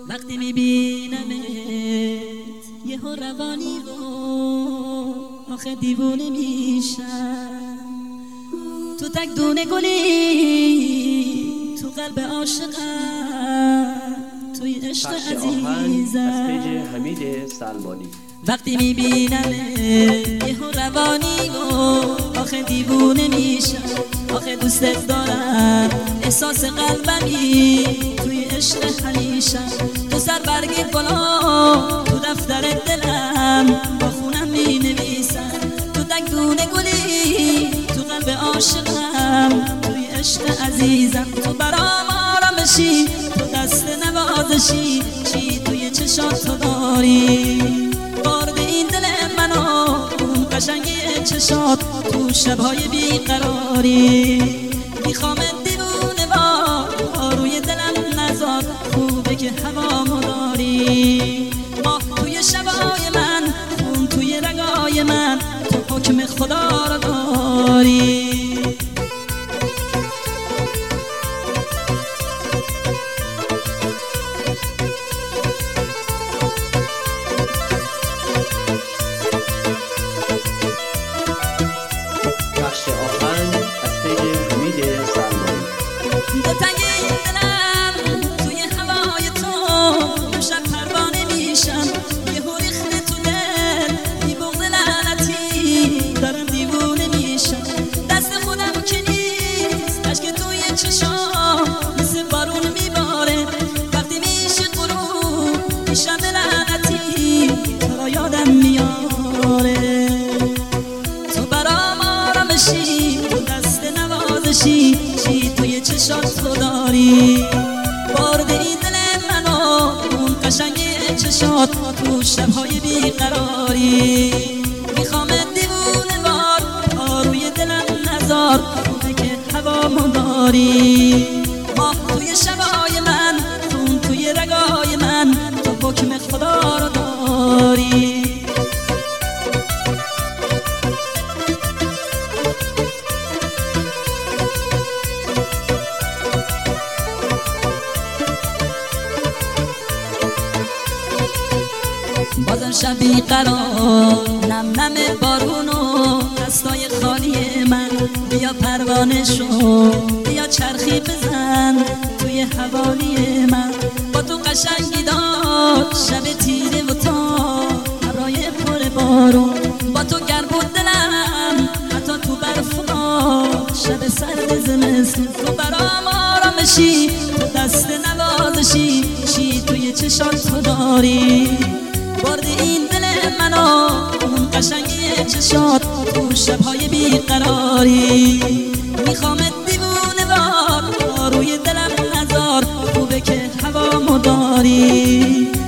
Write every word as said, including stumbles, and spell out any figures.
وقتی میبینمت یهو روانی رو آخه دیوونه میشم. تو تک دونه گلی تو قلب عاشقم، توی عشق عزیزم. حمید سلمانی. وقتی میبینمت یهو روانی رو آخه دیوونه میشم. آخه دوستت دارم احساس قلبمی توی عشق همیشم. تو سر برگی بالا تو دفتر دلم با خونم می نویسم. تو تک دونه گلی تو قلب عاشقم، توی عشق عزیزم. تو برام آرامشی، تو دست نوازشی، چی توی چشات تو داری. بارد این دل منو اون قشنگی چشات تو شبهای بیقراری. میخوامت دیوونه وار روی دلم نزار، خوبه که هوامو داری. ماه توی شبای من، خون توی رگای من، تو حکم خدا رو داری. دلتنگی دلم توی هوای تو شب پروانه میشم. یهو ریخته تو دل بی بغض لعنتی، دارم دیوونه میشم. دست خودم که نیست اشک توی چشام مثل بارون میباره. وقتی میشه غروب میشم لعنتی، تو را یادم میاره. تو برام آرامشی، تو دست نوازشی، چی توی چشات تو داری. بارد این دل منو اون قشنگی چشات تو شبهای بیقراری. میخوامت دیوونه وار آروی دلم نزار، خوبه که هوامو داری. ماه توی شبای من، خون توی رگای من، تو حکم خدا رو داری. بازم شب بیقرار، نم نم بارونو دستای خالی من. بیا پروانه شو، بیا چرخی بزن توی حوالی من. با تو قشنگی داد شب تیره و تا ابرای پر بارون. با تو گرم بود دلم حتی تو برف و شب سرد زمستون. تو برام آرامشی، تو دست نوازشی، چی توی چشات تو داری. بارد این دل منو اون قشنگی چشات تو شبهای بیقراری. میخوامت دیوونه وار روی دلم نزار، خوبه که هوامو داری.